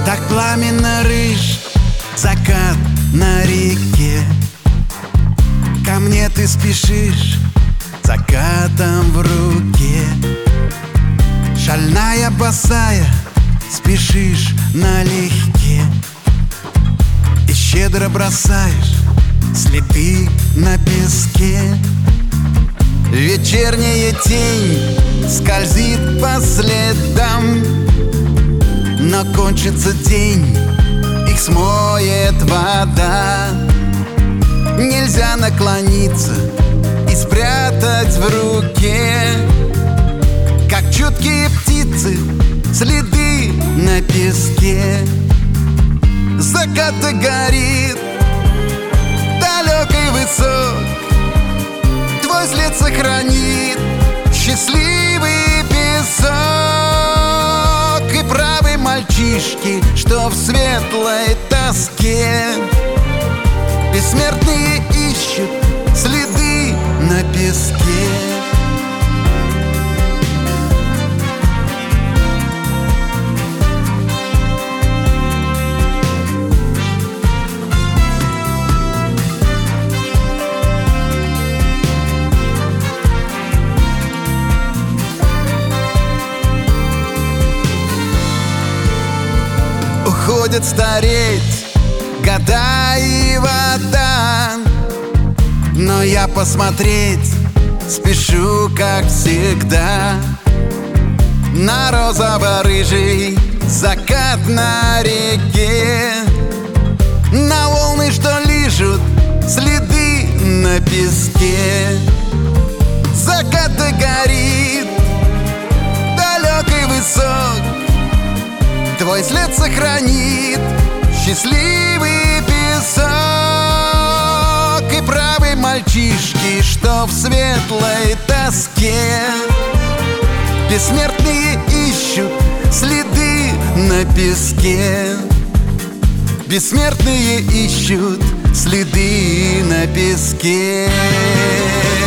Так пламенно рыж закат на реке. Ко мне ты спешишь закатом в руке. Шальная босая спешишь налегке и щедро бросаешь следы на песке. Вечерняя тень скользит по следам, но кончится день, их смоет вода. Нельзя наклониться и спрятать в руке, как чуткие птицы, следы на песке. Закат горит, далек и высок, твой след сохранит счастливый песок. И правы мальчишки, что в светлой тоске бессмертные ищут следы на песке. Уходят стареть года и вода, но я посмотреть спешу, как всегда, на розово-рыжий закат на реке, на волны, что лижут следы на песке. Закат горит, далек и высок, твой след сохранит счастливый песок. И правы мальчишки, что в светлой тоске бессмертные ищут следы на песке. Бессмертные ищут следы на песке.